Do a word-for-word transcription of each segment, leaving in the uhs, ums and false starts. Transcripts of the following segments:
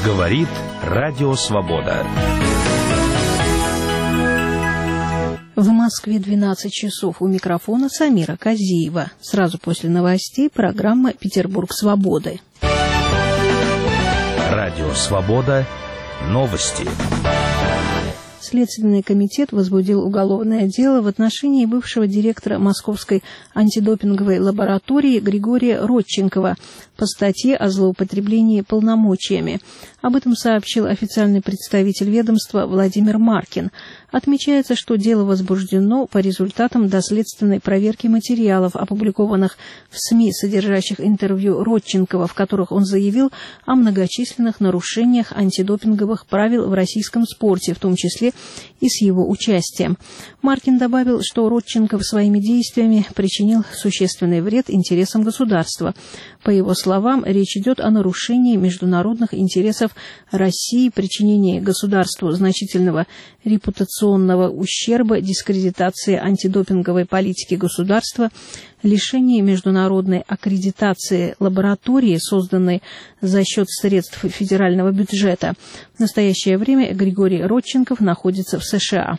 Говорит Радио Свобода. В Москве двенадцать часов. У микрофона Самира Казиева. Сразу после новостей программа «Петербург свободы». Радио Свобода. Новости. Следственный комитет возбудил уголовное дело в отношении бывшего директора Московской антидопинговой лаборатории Григория Родченкова по статье о злоупотреблении полномочиями. Об этом сообщил официальный представитель ведомства Владимир Маркин. Отмечается, что дело возбуждено по результатам доследственной проверки материалов, опубликованных в СМИ, содержащих интервью Родченкова, в которых он заявил о многочисленных нарушениях антидопинговых правил в российском спорте, в том числе и с его участием. Маркин добавил, что Родченков своими действиями причинил существенный вред интересам государства. По его словам, речь идет о нарушении международных интересов России, причинении государству значительного репутационного ущерба, дискредитации антидопинговой политики государства, лишении международной аккредитации лаборатории, созданной за счет средств федерального бюджета. В настоящее время Григорий Родченков находится в США.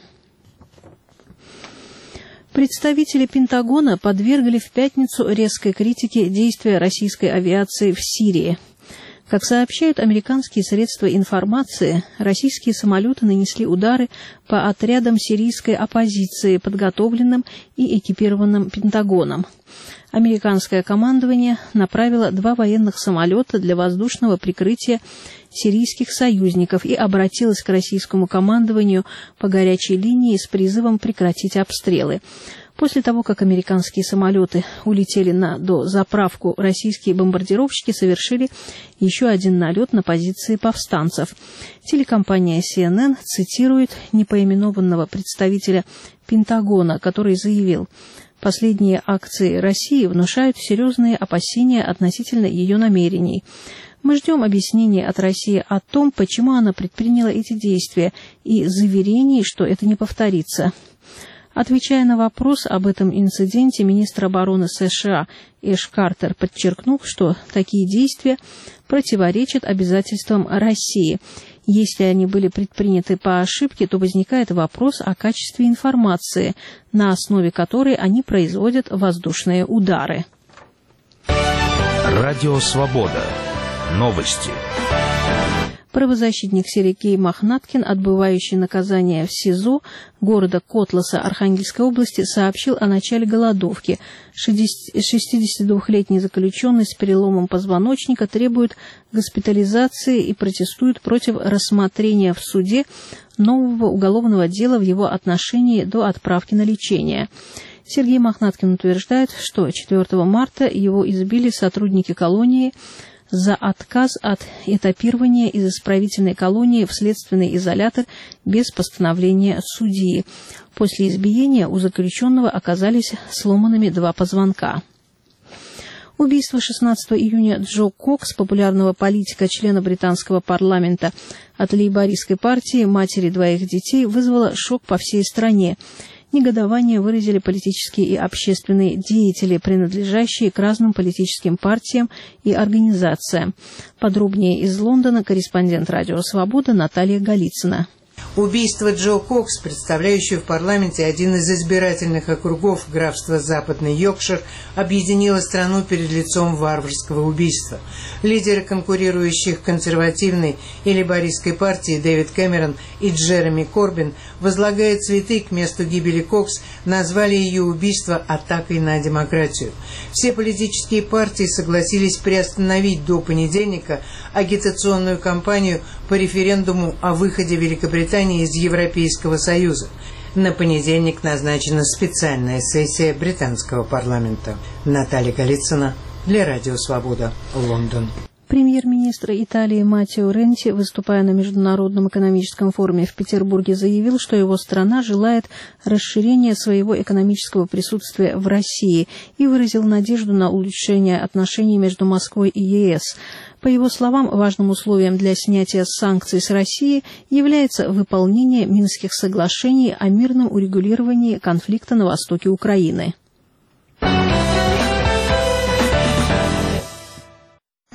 Представители Пентагона подвергли в пятницу резкой критике действия российской авиации в Сирии. Как сообщают американские средства информации, российские самолеты нанесли удары по отрядам сирийской оппозиции, подготовленным и экипированным Пентагоном. Американское командование направило два военных самолета для воздушного прикрытия сирийских союзников и обратилось к российскому командованию по горячей линии с призывом прекратить обстрелы. После того, как американские самолеты улетели на дозаправку, российские бомбардировщики совершили еще один налет на позиции повстанцев. Телекомпания си эн эн цитирует непоименованного представителя Пентагона, который заявил: «Последние акции России внушают серьезные опасения относительно ее намерений. Мы ждем объяснения от России о том, почему она предприняла эти действия, и заверений, что это не повторится». Отвечая на вопрос об этом инциденте, министр обороны США Эш Картер подчеркнул, что такие действия противоречат обязательствам России. Если они были предприняты по ошибке, то возникает вопрос о качестве информации, на основе которой они производят воздушные удары. Радио Свобода. Новости. Правозащитник Сергей Мохнаткин, отбывающий наказание в СИЗО города Котласа Архангельской области, сообщил о начале голодовки. шестидесятидвухлетний заключенный с переломом позвоночника требует госпитализации и протестует против рассмотрения в суде нового уголовного дела в его отношении до отправки на лечение. Сергей Мохнаткин утверждает, что четвёртого марта его избили сотрудники колонии за отказ от этапирования из исправительной колонии в следственный изолятор без постановления судьи. После избиения у заключенного оказались сломанными два позвонка. Убийство шестнадцатого июня Джо Кокс, популярного политика, члена британского парламента от лейбористской партии, матери двоих детей, вызвало шок по всей стране. Негодование выразили политические и общественные деятели, принадлежащие к разным политическим партиям и организациям. Подробнее из Лондона корреспондент «Радио Свобода» Наталья Голицына. Убийство Джо Кокс, представляющего в парламенте один из избирательных округов графства Западный Йоркшир, объединило страну перед лицом варварского убийства. Лидеры конкурирующих консервативной и лейбористской партии Дэвид Кэмерон и Джереми Корбин, возлагая цветы к месту гибели Кокс, назвали ее убийство атакой на демократию. Все политические партии согласились приостановить до понедельника агитационную кампанию по референдуму о выходе Великобритании из Европейского Союза. На понедельник назначена специальная сессия британского парламента. Наталья Голицына для Радио Свобода, Лондон. Премьер-министр Италии Маттео Ренци, выступая на Международном экономическом форуме в Петербурге, заявил, что его страна желает расширения своего экономического присутствия в России и выразил надежду на улучшение отношений между Москвой и е эс. По его словам, важным условием для снятия санкций с России является выполнение Минских соглашений о мирном урегулировании конфликта на востоке Украины.